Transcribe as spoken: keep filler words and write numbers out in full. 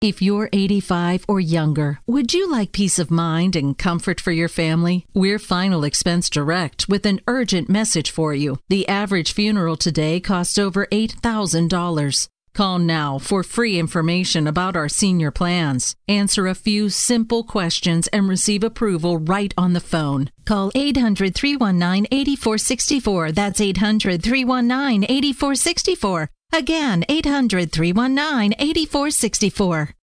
If you're eighty-five or younger, would you like peace of mind and comfort for your family? We're Final Expense Direct with an urgent message for you. The average funeral today costs over eight thousand dollars. Call now for free information about our senior plans. Answer a few simple questions and receive approval right on the phone. Call eight hundred, three one nine, eight four six four. That's eight hundred, three one nine, eight four six four. Again, eight hundred, three one nine, eight four six four.